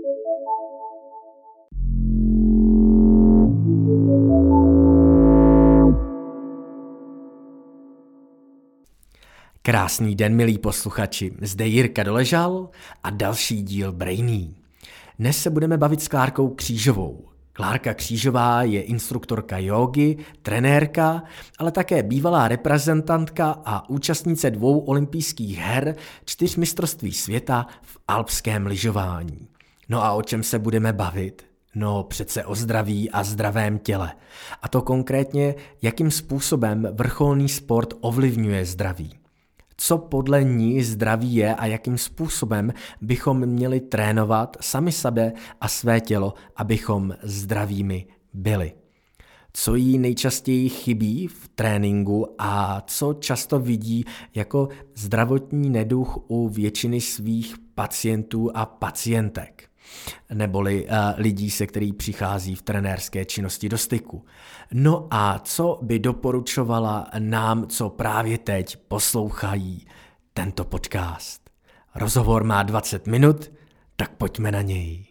Krásný den, milí posluchači, zde Jirka Doležal a další díl Brainy. Dnes se budeme bavit s Klárkou Křížovou. Klárka Křížová je instruktorka jógy, trenérka, ale také bývalá reprezentantka a účastnice 2 olympijských her, 4 mistrovství světa v alpském lyžování. No a o čem se budeme bavit? No přece o zdraví a zdravém těle. A to konkrétně, jakým způsobem vrcholný sport ovlivňuje zdraví. Co podle ní zdraví je a jakým způsobem bychom měli trénovat sami sebe a své tělo, abychom zdravými byli. Co jí nejčastěji chybí v tréninku a co často vidí jako zdravotní neduh u většiny svých pacientů a pacientek, neboli lidí, se který přichází v trenérské činnosti do styku. No a co by doporučovala nám, co právě teď poslouchají tento podcast? Rozhovor má 20 minut, tak pojďme na něj.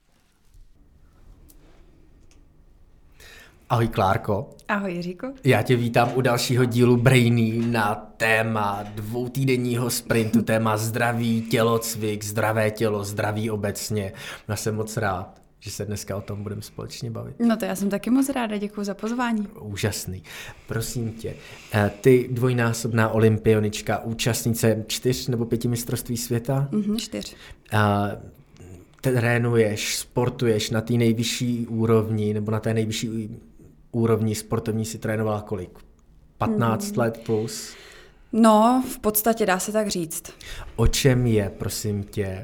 Ahoj Klárko. Ahoj Jiříko. Já tě vítám u dalšího dílu Brainy na téma 2týdenního sprintu, téma zdraví, tělocvik, zdravé tělo, zdraví obecně. Já jsem moc rád, že se dneska o tom budeme společně bavit. No to já jsem taky moc ráda, děkuji za pozvání. Úžasný. Prosím tě, ty dvojnásobná olympionička, účastnice 4 nebo 5 mistrovství světa? 4. Trénuješ, sportuješ na té nejvyšší úrovni, nebo na té nejvyšší úrovni sportovní si trénovala kolik? 15 let plus? No, v podstatě dá se tak říct. O čem je, prosím tě,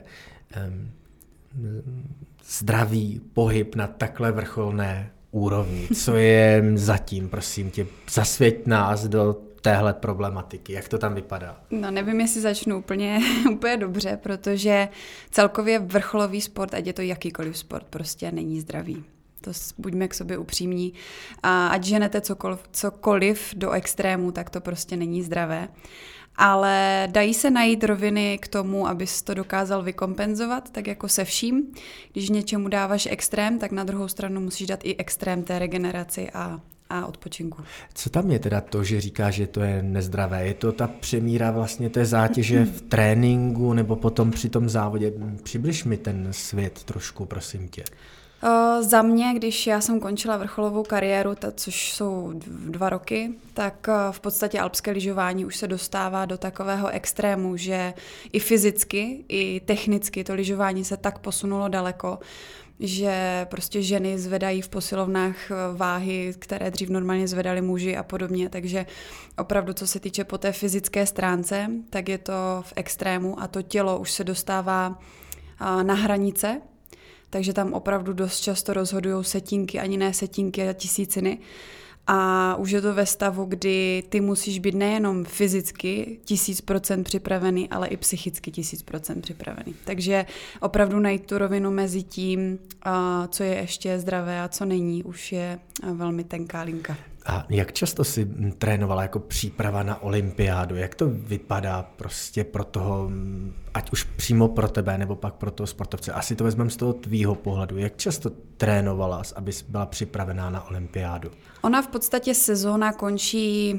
zdravý pohyb na takhle vrcholné úrovni? Co je zatím, prosím tě? Zasvěť nás do téhle problematiky. Jak to tam vypadá? No nevím, jestli začnu úplně dobře, protože celkově vrcholový sport, ať je to jakýkoliv sport, prostě není zdravý. To buďme k sobě upřímní. A ať ženete cokoliv do extrému, tak to prostě není zdravé. Ale dají se najít roviny k tomu, abys to dokázal vykompenzovat, tak jako se vším. Když něčemu dáváš extrém, tak na druhou stranu musíš dát i extrém té regeneraci a odpočinku. Co tam je teda to, že říká, že to je nezdravé? Je to ta přemíra vlastně té zátěže v tréninku nebo potom při tom závodě? Přibliž mi ten svět trošku, prosím tě. Za mě, když já jsem končila vrcholovou kariéru, což jsou 2 roky, tak v podstatě alpské lyžování už se dostává do takového extrému, že i fyzicky, i technicky to lyžování se tak posunulo daleko, že prostě ženy zvedají v posilovnách váhy, které dřív normálně zvedali muži a podobně, takže opravdu, co se týče po té fyzické stránce, tak je to v extrému a to tělo už se dostává na hranice, takže tam opravdu dost často rozhodují setinky, ani ne setinky a tisíciny. A už je to ve stavu, kdy ty musíš být nejenom fyzicky 1000% připravený, ale i psychicky 1000% připravený. Takže opravdu najít tu rovinu mezi tím, co je ještě zdravé a co není, už je velmi tenká linka. A jak často jsi trénovala jako příprava na olympiádu? Jak to vypadá prostě pro toho, ať už přímo pro tebe, nebo pak pro toho sportovce? Asi to vezmeme z toho tvýho pohledu. Jak často trénovala, abys byla připravená na olympiádu? Ona v podstatě sezóna končí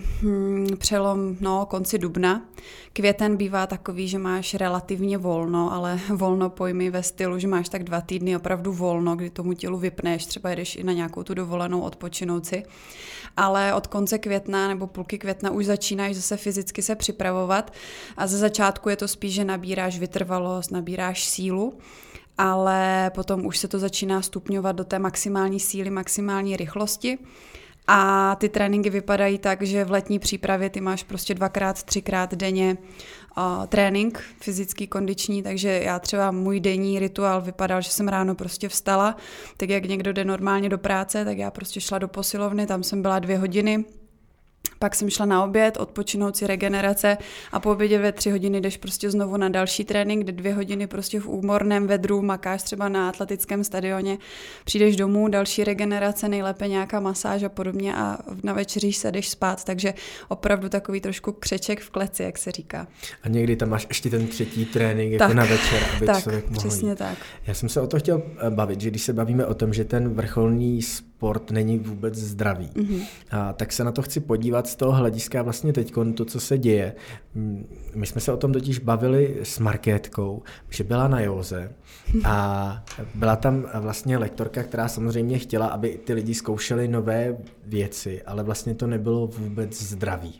konci dubna. Květen bývá takový, že máš relativně volno, ale volno pojmy ve stylu, že máš tak 2 týdny opravdu volno, kdy tomu tělu vypneš, třeba jedeš i na nějakou tu dovolenou odpočinout si. Ale od konce května nebo půlky května už začínáš zase fyzicky se připravovat a ze začátku je to spíš, že nabíráš vytrvalost, nabíráš sílu, ale potom už se to začíná stupňovat do té maximální síly, maximální rychlosti. A ty tréninky vypadají tak, že v letní přípravě ty máš prostě 2x, 3x denně trénink fyzický, kondiční, takže já třeba můj denní rituál vypadal, že jsem ráno prostě vstala, tak jak někdo jde normálně do práce, tak já prostě šla do posilovny, tam jsem byla 2 hodiny, Pak jsem šla na oběd, odpočinout si regenerace a po obědě ve 3 hodiny jdeš prostě znovu na další trénink, kde 2 hodiny prostě v úmorném vedru makáš třeba na atletickém stadioně, přijdeš domů, další regenerace, nejlépe nějaká masáž a podobně a na večeříš se jdeš spát, takže opravdu takový trošku křeček v kleci, jak se říká. A někdy tam máš ještě ten 3. trénink jako na večer, aby člověk mohl přesně jít. Tak. Já jsem se o to chtěl bavit, že když se bavíme o tom, že ten vrcholný sport není vůbec zdravý, tak se na to chci podívat z toho hlediska vlastně teďkon to, co se děje. My jsme se o tom totiž bavili s Markétkou, že byla na józe a byla tam vlastně lektorka, která samozřejmě chtěla, aby ty lidi zkoušeli nové věci, ale vlastně to nebylo vůbec zdravý.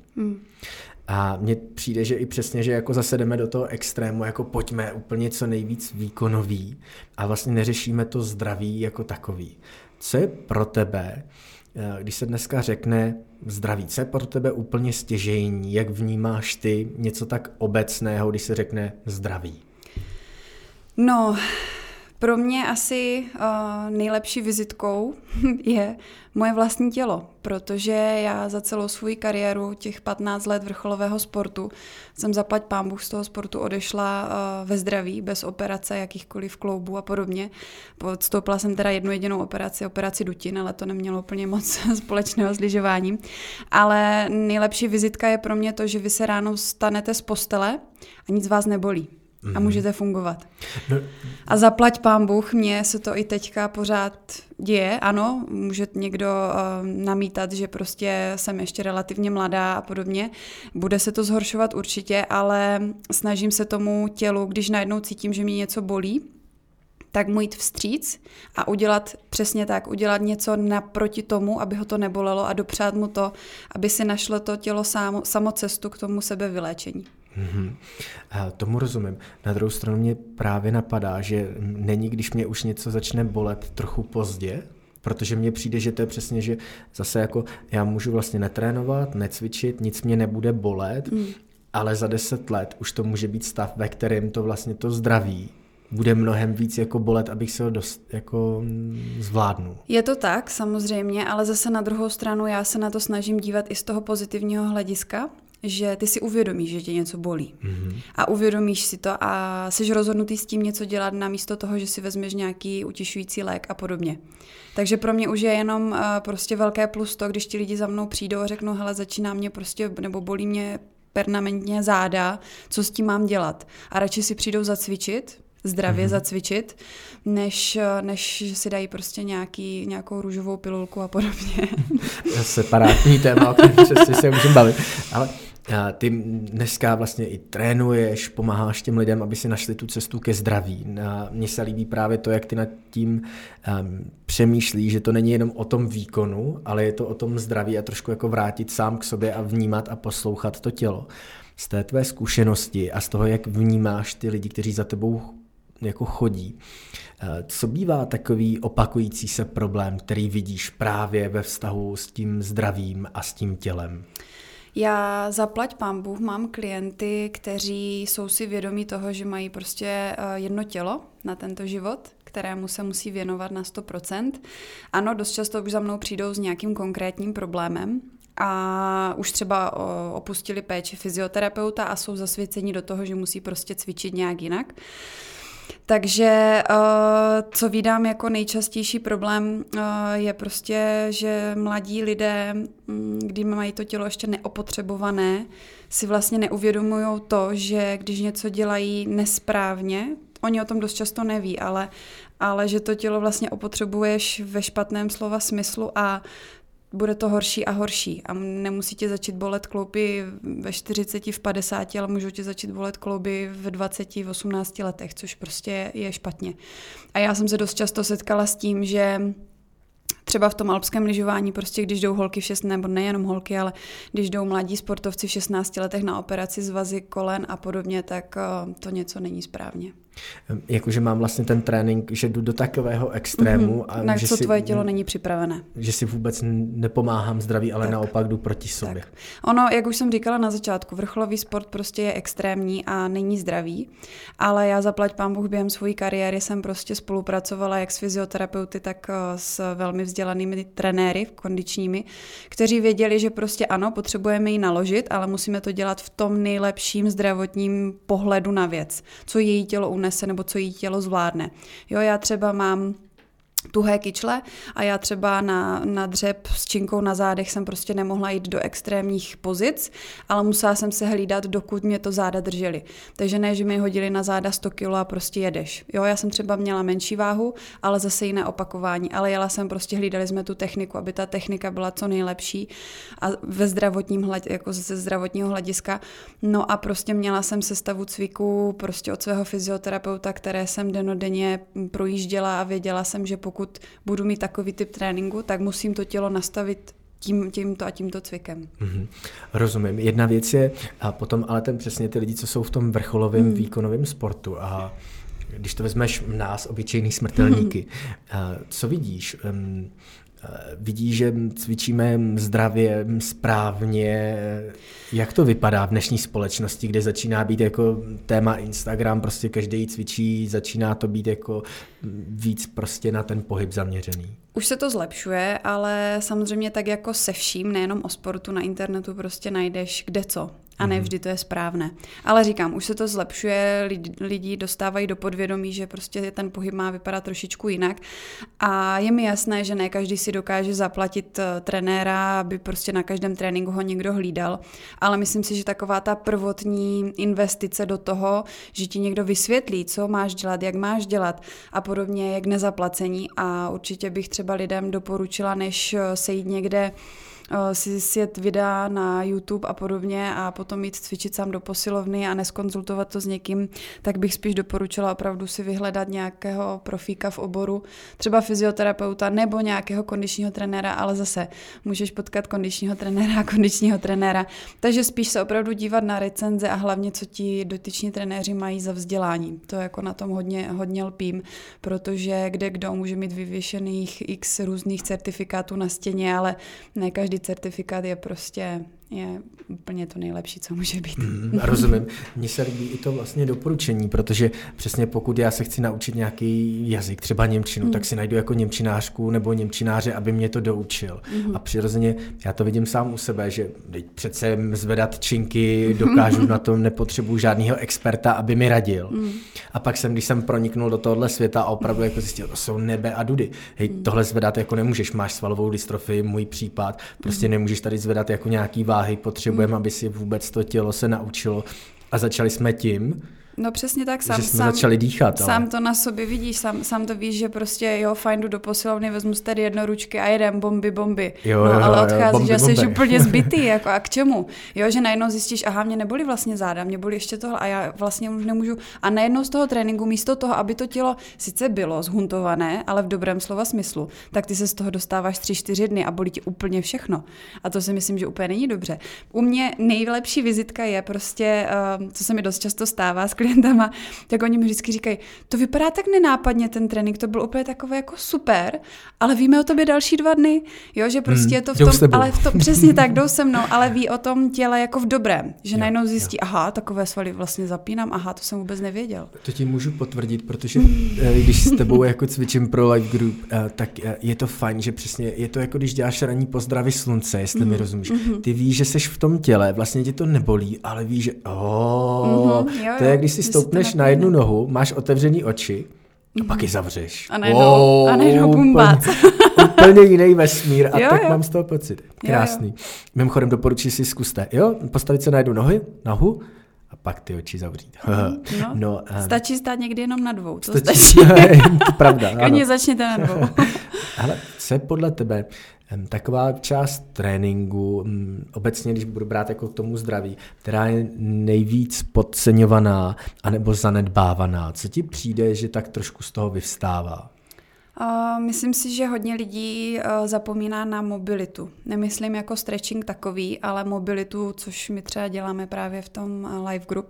A mně přijde, že i přesně, že jako zase jdeme do toho extrému, jako pojďme úplně co nejvíc výkonový a vlastně neřešíme to zdraví jako takový. Co je pro tebe, když se dneska řekne zdraví, co je pro tebe úplně stěžejní, jak vnímáš ty něco tak obecného, když se řekne zdraví? No, pro mě asi nejlepší vizitkou je moje vlastní tělo, protože já za celou svou kariéru, těch 15 let vrcholového sportu, jsem zaplať pánbůh z toho sportu odešla ve zdraví, bez operace, jakýchkoliv kloubů a podobně. Podstoupila jsem teda jednu jedinou operaci dutin, ale to nemělo úplně moc společného s lyžováním. Ale nejlepší vizitka je pro mě to, že vy se ráno stanete z postele a nic vás nebolí. A můžete fungovat. No. A zaplať pánbůh, mně se to i teďka pořád děje, ano, může někdo namítat, že prostě jsem ještě relativně mladá a podobně. Bude se to zhoršovat určitě, ale snažím se tomu tělu, když najednou cítím, že mě něco bolí, tak mu jít vstříc a udělat přesně tak, udělat něco naproti tomu, aby ho to nebolelo a dopřát mu to, aby si našlo to tělo samo cestu k tomu sebevyléčení. Tomu rozumím. Na druhou stranu mě právě napadá, že není, když mě už něco začne bolet trochu pozdě, protože mně přijde, že to je přesně, že zase jako já můžu vlastně netrénovat, necvičit, nic mě nebude bolet, ale za 10 let už to může být stav, ve kterém to vlastně to zdraví bude mnohem víc jako bolet, abych se ho jako zvládnul. Je to tak, samozřejmě, ale zase na druhou stranu já se na to snažím dívat i z toho pozitivního hlediska, že ty si uvědomíš, že tě něco bolí. A uvědomíš si to a jsi rozhodnutý s tím něco dělat namísto toho, že si vezmeš nějaký utišující lék a podobně. Takže pro mě už je jenom prostě velké plus to, když ti lidi za mnou přijdou a řeknou, hele, začíná mě prostě, nebo bolí mě permanentně záda, co s tím mám dělat. A radši si přijdou zacvičit, zdravě zacvičit, než si dají prostě nějakou růžovou pilulku a podobně. Separátní téma, o kterém přesně se můžeme bavit. Ale ty dneska vlastně i trénuješ, pomáháš těm lidem, aby si našli tu cestu ke zdraví. Mně se líbí právě to, jak ty nad tím přemýšlíš, že to není jenom o tom výkonu, ale je to o tom zdraví a trošku jako vrátit sám k sobě a vnímat a poslouchat to tělo. Z té tvé zkušenosti a z toho, jak vnímáš ty lidi, kteří za tebou jako chodí. Co bývá takový opakující se problém, který vidíš právě ve vztahu s tím zdravím a s tím tělem? Já zaplať pánbůh mám klienty, kteří jsou si vědomí toho, že mají prostě jedno tělo na tento život, kterému se musí věnovat na 100%. Ano, dost často už za mnou přijdou s nějakým konkrétním problémem a už třeba opustili péči fyzioterapeuta a jsou zasvěceni do toho, že musí prostě cvičit nějak jinak. Takže co vídám jako nejčastější problém je prostě, že mladí lidé, když mají to tělo ještě neopotřebované, si vlastně neuvědomují to, že když něco dělají nesprávně, oni o tom dost často neví, ale že to tělo vlastně opotřebuješ ve špatném slova smyslu a bude to horší a horší a nemusí tě začít bolet klouby ve 40, v 50, ale můžou tě začít bolet klouby v 20, v 18 letech, což prostě je špatně. A já jsem se dost často setkala s tím, že třeba v tom alpském lyžování, prostě když jdou holky nebo nejenom holky, ale když jdou mladí sportovci v 16 letech na operaci svazy kolen a podobně, tak to něco není správně. Jakože mám vlastně ten trénink, že jdu do takového extrému. A na že co tvoje tělo není připravené. Že si vůbec nepomáhám zdraví, ale naopak jdu proti sobě. Tak. Ono, jak už jsem říkala na začátku, vrcholový sport prostě je extrémní a není zdravý, ale já zaplať pán Bůh během své kariéry jsem prostě spolupracovala jak s fyzioterapeuty, tak s velmi vzdělanými trenéry kondičními, kteří věděli, že prostě ano, potřebujeme ji naložit, ale musíme to dělat v tom nejlepším zdravotním pohledu na věc, co její tělo unese nebo co její tělo zvládne. Jo, já třeba mám tuhé kyčle a já třeba na dřep s činkou na zádech jsem prostě nemohla jít do extrémních pozic, ale musela jsem se hlídat, dokud mě to záda držely. Takže ne, že mi hodili na záda 100 kg a prostě jedeš. Jo, já jsem třeba měla menší váhu, ale zase jiné opakování, ale jela jsem prostě, hlídali jsme tu techniku, aby ta technika byla co nejlepší a ve zdravotním jako ze zdravotního hlediska. No a prostě měla jsem sestavu cviků prostě od svého fyzioterapeuta, které jsem dennodenně projížděla a věděla jsem, že pokud budu mít takový typ tréninku, tak musím to tělo nastavit tímto a tímto cvikem. Rozumím. Jedna věc je, a potom ale přesně ty lidi, co jsou v tom vrcholovém výkonovém sportu a když to vezmeš nás, obyčejný smrtelníky, co vidíš? Vidíš, že cvičíme zdravě, správně. Jak to vypadá v dnešní společnosti, kde začíná být jako téma Instagram, prostě každý cvičí, začíná to být jako víc prostě na ten pohyb zaměřený? Už se to zlepšuje, ale samozřejmě tak jako se vším, nejenom o sportu, na internetu prostě najdeš kde co. A ne vždy to je správné. Ale říkám, už se to zlepšuje, lidi dostávají do podvědomí, že prostě ten pohyb má vypadat trošičku jinak. A je mi jasné, že ne každý si dokáže zaplatit trenéra, aby prostě na každém tréninku ho někdo hlídal. Ale myslím si, že taková ta prvotní investice do toho, že ti někdo vysvětlí, co máš dělat, jak máš dělat a podobně, jak nezaplacení. A určitě bych třeba lidem doporučila, než se jít někde si sjet videa na YouTube a podobně a potom jít cvičit sám do posilovny a neskonzultovat to s někým, tak bych spíš doporučila opravdu si vyhledat nějakého profíka v oboru, třeba fyzioterapeuta nebo nějakého kondičního trenéra, ale zase můžeš potkat kondičního trenéra. Takže spíš se opravdu dívat na recenze a hlavně, co ti dotyční trenéři mají za vzdělání. To jako na tom hodně lpím, protože kde kdo může mít vyvěšených x různých certifikátů na stěně, ale ne každý certifikát je úplně to nejlepší, co může být. Rozumím. Mně se líbí i to vlastně doporučení, protože přesně pokud já se chci naučit nějaký jazyk, třeba němčinu, tak si najdu jako němčinářku nebo němčináře, aby mě to doučil. A přirozeně já to vidím sám u sebe, že přece zvedat činky dokážu na tom, nepotřebuji žádného experta, aby mi radil. A pak když jsem proniknul do tohohle světa a opravdu jako zjistil, to jsou nebe a dudy. Hej, tohle zvedat jako nemůžeš, máš svalovou dystrofii, můj případ, prostě nemůžeš tady zvedat jako nějaký váhy, potřebujeme, aby si vůbec to tělo se naučilo a začali jsme tím, no přesně tak, že jsme začali dýchat. Sám to na sobě vidíš, sám to víš, že prostě fajn, jdu do posilovny, vezmu si tady jednoručky a jedem, bomby. Ale odcházíš a jsi úplně zbytý, jako a k čemu? Jo, že najednou zjistíš, aha, mě nebolí vlastně záda, mě bolí ještě tohle a já vlastně už nemůžu. A najednou z toho tréninku, místo toho, aby to tělo sice bylo zhuntované, ale v dobrém slova smyslu, tak ty se z toho dostáváš 3-4 dny a bolí ti úplně všechno. A to si myslím, že úplně není dobře. U mě nejlepší vizitka je prostě, co se mi dost často stává s klientama, tak oni mi vždycky říkají, to vypadá tak nenápadně ten trénink, to byl úplně takové jako super, ale víme o tobě další 2 dny, jo, že prostě je to v tom, ale v tom, přesně tak, jdou se mnou, ale ví o tom těle jako v dobrém, že najednou zjistí, aha, takové svaly vlastně zapínám, aha, to jsem vůbec nevěděl. To ti můžu potvrdit, protože když s tebou jako cvičím pro Life Group, tak je to fajn, že přesně je to jako když děláš ranní pozdravy slunce, jestli mi rozumíš. Ty víš, že seš v tom těle, vlastně tě to nebolí, ale víš, že to je, když si stoupneš na jednu nohu, máš otevřený oči a pak ji zavřeš. A najednou bumbác. Úplně jiný vesmír a tak mám z toho pocit. Krásný. Mimochodem doporučuji si zkuste. Postavit se na jednu nohu a pak ty oči zavřít. Stačí stát někdy jenom na 2. To stačí. To pravda. Klidně začněte na 2. Ale co je podle tebe taková část tréninku, obecně, když budu brát jako k tomu zdraví, která je nejvíc podceňovaná anebo zanedbávaná? Co ti přijde, že tak trošku z toho vyvstává? Myslím si, že hodně lidí zapomíná na mobilitu. Nemyslím jako stretching takový, ale mobilitu, což my třeba děláme právě v tom live group.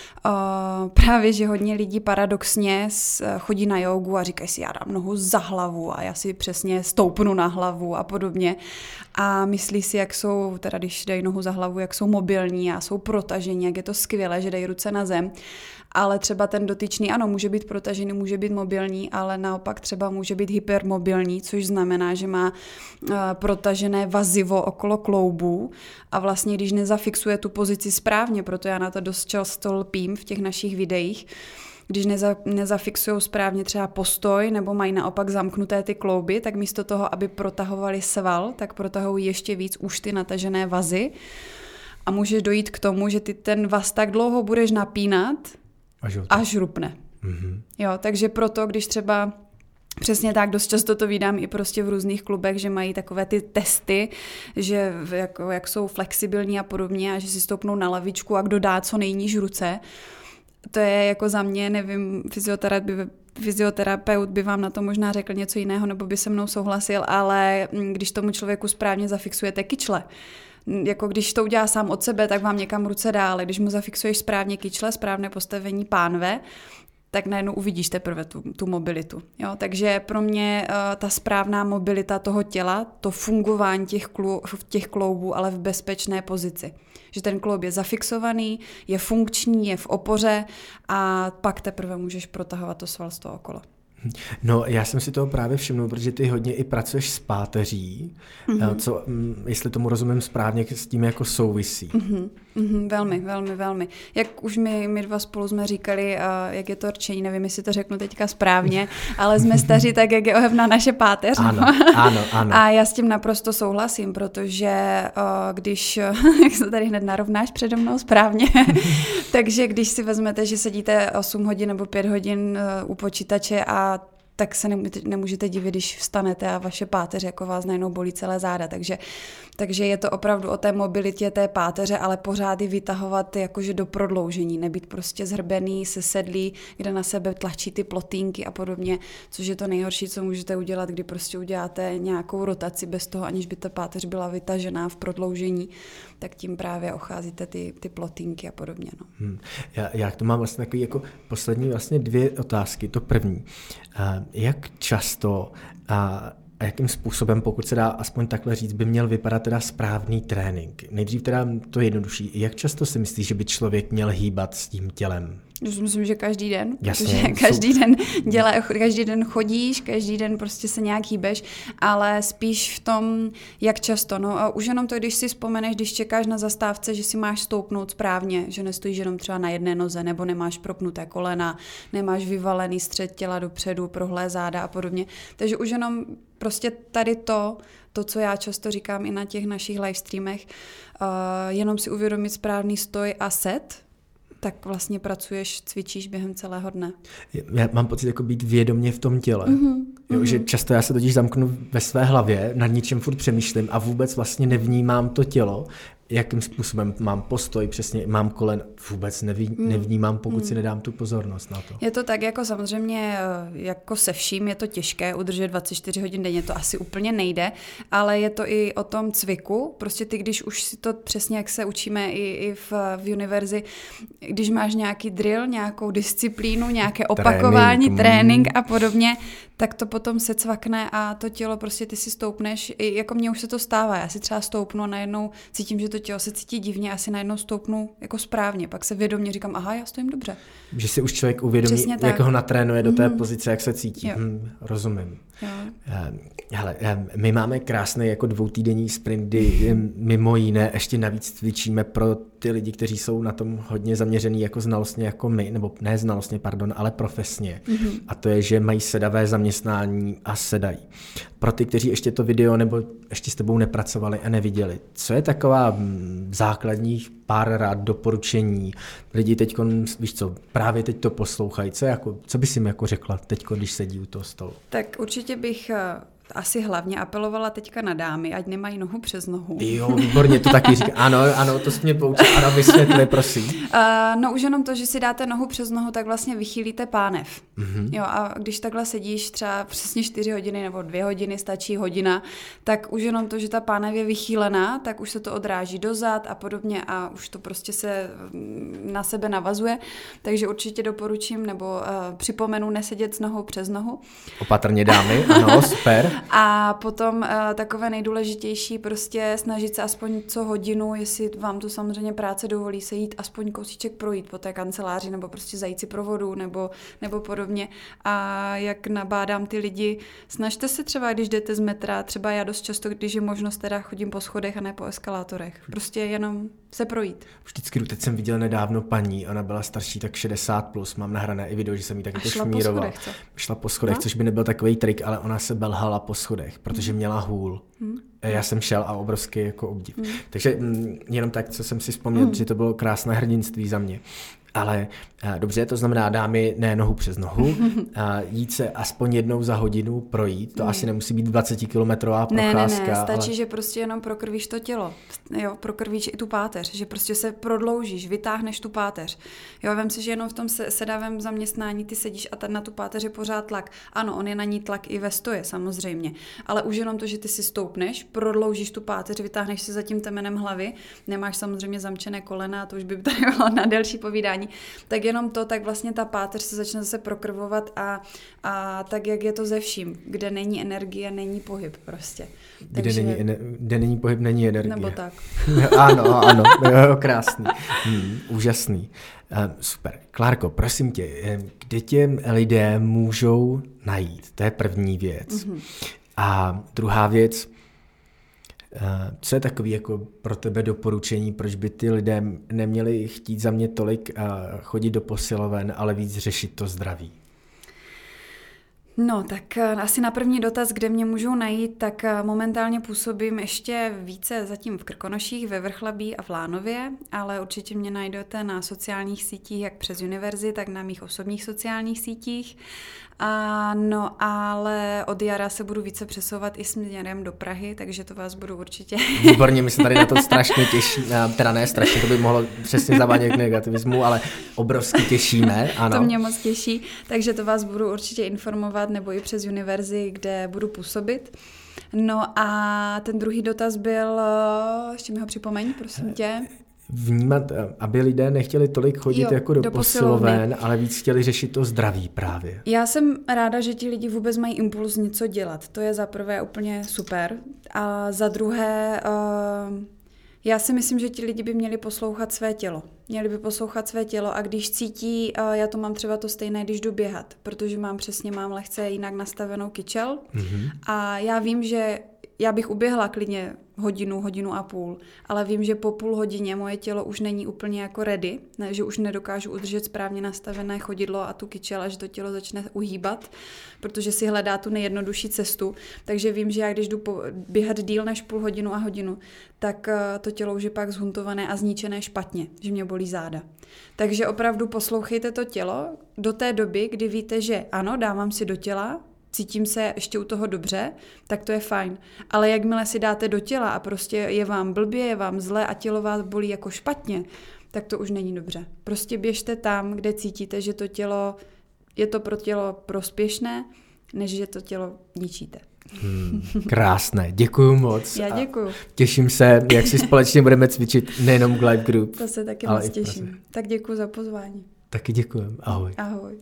Právě, že hodně lidí paradoxně chodí na jógu a říkají si, já dám nohu za hlavu a já si přesně stoupnu na hlavu a podobně. A myslí si, jak jsou, teda když dají nohu za hlavu, jak jsou mobilní a jsou protažení, jak je to skvělé, že dají ruce na zem. Ale třeba ten dotyčný, ano, může být protažený, může být mobilní, ale naopak třeba může být hypermobilní, což znamená, že má protažené vazivo okolo kloubů a vlastně, když nezafixuje tu pozici správně, proto já na to dost často lpím v těch našich videích, když nezafixují správně třeba postoj nebo mají naopak zamknuté ty klouby, tak místo toho, aby protahovali sval, tak protahují ještě víc už ty natažené vazy a může dojít k tomu, že ty ten vaz tak dlouho budeš napínat, až rupne. Mm-hmm. Jo, takže proto, když třeba přesně tak, dost často to vídám i prostě v různých klubech, že mají takové ty testy, že jak jsou flexibilní a podobně a že si stoupnou na lavičku a kdo dá co nejníž ruce. To je jako za mě, nevím, fyzioterapeut by vám na to možná řekl něco jiného, nebo by se mnou souhlasil, ale když tomu člověku správně zafixujete kyčle, jako když to udělá sám od sebe, tak vám někam ruce dá, ale když mu zafixuješ správně kyčle, správné postavení pánve, tak najednou uvidíš teprve tu mobilitu. Jo? Takže pro mě ta správná mobilita toho těla, to fungování těch kloubů, ale v bezpečné pozici. Že ten kloub je zafixovaný, je funkční, je v opoře a pak teprve můžeš protahovat to svalstvo okolo. No, já jsem si toho právě všimnul, protože ty hodně i pracuješ s páteří, co, jestli tomu rozumím správně, s tím jako souvisí. Velmi. Jak už my dva spolu jsme říkali, jak je to rčení, nevím, jestli to řeknu teďka správně, ale jsme staří tak, jak je ohebná naše páteř. Ano. A já s tím naprosto souhlasím, protože když, jak se tady hned narovnáš přede mnou správně, takže když si vezmete, že sedíte 8 hodin nebo 5 hodin u počítače a tak se nemůžete divit, když vstanete a vaše páteř jako vás najednou bolí celé záda. Takže je to opravdu o té mobilitě té páteře, ale pořád ji vytahovat jakože do prodloužení, nebýt prostě zhrbený, sesedlý, kde na sebe tlačí ty plotínky a podobně, což je to nejhorší, co můžete udělat, kdy prostě uděláte nějakou rotaci bez toho, aniž by ta páteř byla vytažená v prodloužení, tak tím právě ocházíte ty plotínky a podobně. No. Já to mám vlastně takový jako poslední vlastně 2 otázky. To první. Jak často a jakým způsobem, pokud se dá aspoň takhle říct, by měl vypadat teda správný trénink? Nejdřív teda to jednodušší. Jak často si myslíš, že by člověk měl hýbat s tím tělem? Myslím, že každý den, Jasně, protože každý den chodíš, každý den prostě se nějak hýbeš, ale spíš v tom, jak často. No a už jenom to, když si vzpomeneš, když čekáš na zastávce, že si máš stoupnout správně, že nestojíš jenom třeba na jedné noze, nebo nemáš propnuté kolena, nemáš vyvalený střed těla dopředu, prohlé záda a podobně. Takže už jenom prostě tady to, co já často říkám i na těch našich livestreamech, jenom si uvědomit správný stoj a set, tak vlastně pracuješ, cvičíš během celého dne. Já mám pocit jako být vědomě v tom těle. Jo, že často já se totiž zamknu ve své hlavě, nad ničem furt přemýšlím a vůbec vlastně nevnímám to tělo, jakým způsobem mám postoj, přesně mám kolen, vůbec nevnímám, pokud si nedám tu pozornost na to. Je to tak, jako samozřejmě, jako se vším je to těžké udržet 24 hodin denně, to asi úplně nejde, ale je to i o tom cviku, prostě ty, když už si to přesně, jak se učíme i v univerzi, když máš nějaký drill, nějakou disciplínu, nějaké opakování, trénink a podobně, tak to potom se cvakne a to tělo prostě ty si stoupneš, i jako mně už se to stává, já si třeba stoupnu a najednou cítím, že to tělo se cítí divně, asi najednou stoupnu jako správně, pak se vědomě říkám, aha, já stojím dobře. Že si už člověk uvědomí, jak ho natrénuje do té pozice, jak se cítí. Rozumím. Hele, my máme krásný jako 2týdenní sprint, kdy mimo jiné ještě navíc cvičíme pro ty lidi, kteří jsou na tom hodně zaměřený jako znalostně jako my, nebo ne znalostně, pardon, ale profesně. A to je, že mají sedavé zaměstnání a sedají. Pro ty, kteří ještě to video nebo ještě s tebou nepracovali a neviděli, co je taková základních pár rád doporučení? Lidi teď, víš co, právě teď to poslouchají. Co bys jim jako řekla teď, když sedí u toho stolu? Tak určitě bych asi hlavně apelovala teďka na dámy, ať nemají nohu přes nohu. Jo, výborně, to taky říká. Ano, to jsi mě poučil. Ano, vysvětli, prosím. No už jenom to, že si dáte nohu přes nohu, tak vlastně vychýlíte pánev. Jo, a když takhle sedíš třeba přesně 4 hodiny nebo 2 hodiny, stačí hodina, tak už jenom to, že ta pánev je vychýlená, tak už se to odráží dozad a podobně a už to prostě se na sebe navazuje. Takže určitě doporučím nebo připomenu nesedět s nohou přes nohu. Opatrně dámy, ano, super. A potom takové nejdůležitější prostě snažit se aspoň co hodinu, jestli vám to samozřejmě práce dovolí, se jít aspoň kousíček projít po té kanceláři nebo prostě zajít si pro vodu nebo podobně. A jak nabádám ty lidi, snažte se třeba, když jdete z metra, třeba já dost často, když je možnost, teda chodím po schodech a ne po eskalátorech. Prostě jenom se projít. Vždycky, teď jsem viděl nedávno paní, ona byla starší, tak 60+, mám nahrané i video, že jsem jí taky to šmíroval. Šla po schodech, což by nebyl takový trik, ale ona se belhala po schodech, protože měla hůl. Já jsem šel a obrovský jako obdiv. Takže jenom tak, co jsem si vzpomněl, že to bylo krásné hrdinství za mě. Ale dobře, to znamená dámy ne nohu přes nohu, jít se aspoň jednou za hodinu projít, to asi nemusí být 20kilometrová procházka. Ne, stačí, že prostě jenom prokrvíš to tělo, jo, prokrvíš i tu páteř, že prostě se prodloužíš, vytáhneš tu páteř. Jo, vem si, že jenom v tom sedavém zaměstnání ty sedíš a na tu páteř je pořád tlak. Ano, on je na ní tlak i ve stoje samozřejmě, ale už jenom to, že ty si stoupneš, prodloužíš tu páteř, vytáhneš si za tím temenem hlavy, nemáš samozřejmě zamčené kolena, to už by tady bylo na delší povídání. Tak jenom to, tak vlastně ta páteř se začne zase prokrvovat a tak, jak je to ze vším. Kde není energie, není pohyb prostě. Kde není pohyb, není energie. Nebo tak. Ano, krásný. Úžasný. Super. Klárko, prosím tě, kde tě lidé můžou najít? To je první věc. A druhá věc, co je takový jako pro tebe doporučení, proč by ty lidé neměli chtít za mě tolik chodit do posiloven, ale víc řešit to zdraví? No, tak asi na první dotaz, kde mě můžou najít, tak momentálně působím ještě více zatím v Krkonoších, ve Vrchlabí a v Lánově, ale určitě mě najdete na sociálních sítích, jak přes Univerzy, tak na mých osobních sociálních sítích. No, ale od jara se budu více přesouvat i směrem do Prahy, takže to vás budu určitě... Výborně, my se tady na to strašně těší, teda ne strašně, to by mohlo přesně zavádět k negativismu, ale obrovsky těšíme, ano. To mě moc těší, takže to vás budu určitě informovat, nebo i přes Univerzy, kde budu působit. No a ten druhý dotaz byl, ještě mi ho připomeň, prosím tě. Vnímat, aby lidé nechtěli tolik chodit jako do posiloven, ale víc chtěli řešit to zdraví právě. Já jsem ráda, že ti lidi vůbec mají impuls něco dělat. To je za prvé úplně super. A za druhé, já si myslím, že ti lidi by měli poslouchat své tělo. Měli by poslouchat své tělo a když cítí, já to mám třeba to stejné, když jdu běhat, protože mám lehce jinak nastavenou kyčel a já vím, že já bych uběhla klidně hodinu a půl, ale vím, že po půl hodině moje tělo už není úplně jako ready, ne, že už nedokážu udržet správně nastavené chodidlo a tu kyčel, až to tělo začne uhýbat, protože si hledá tu nejjednodušší cestu. Takže vím, že já když jdu běhat díl než půl hodinu a hodinu, tak to tělo už je pak zhuntované a zničené špatně, že mě bolí záda. Takže opravdu poslouchejte to tělo do té doby, kdy víte, že ano, dávám si do těla, cítím se ještě u toho dobře, tak to je fajn. Ale jakmile si dáte do těla a prostě je vám blbě, je vám zle a tělo vás bolí jako špatně, tak to už není dobře. Prostě běžte tam, kde cítíte, že to tělo, je to pro tělo prospěšné, než že to tělo ničíte. Krásné, děkuju moc. Já děkuju. Těším se, jak si společně budeme cvičit nejenom v Live Group. To se taky moc těším. Tak děkuju za pozvání. Taky děkujem. Ahoj. Ahoj.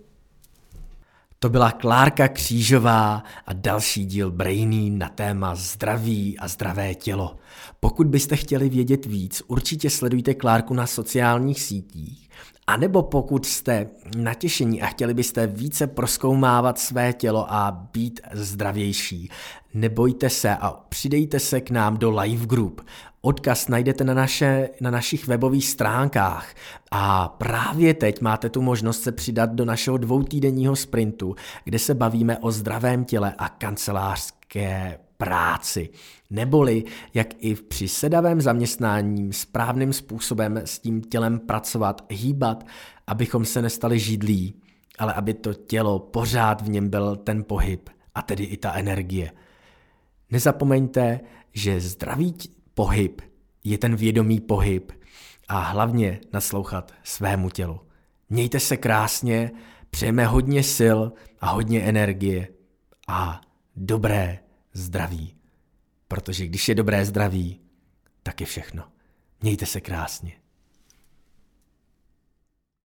To byla Klárka Křížová a další díl Brainy na téma zdraví a zdravé tělo. Pokud byste chtěli vědět víc, určitě sledujte Klárku na sociálních sítích. A nebo pokud jste natěšení a chtěli byste více prozkoumávat své tělo a být zdravější, nebojte se a přidejte se k nám do Live Group. Odkaz najdete na našich webových stránkách a právě teď máte tu možnost se přidat do našeho 2týdenního sprintu, kde se bavíme o zdravém těle a kancelářské práci. Neboli, jak i při sedavém zaměstnání správným způsobem s tím tělem pracovat, hýbat, abychom se nestali židlí, ale aby to tělo pořád v něm byl ten pohyb a tedy i ta energie. Nezapomeňte, že zdravý pohyb je ten vědomý pohyb a hlavně naslouchat svému tělu. Mějte se krásně, přejeme hodně sil a hodně energie a dobré zdraví. Protože když je dobré zdraví, tak je všechno. Mějte se krásně.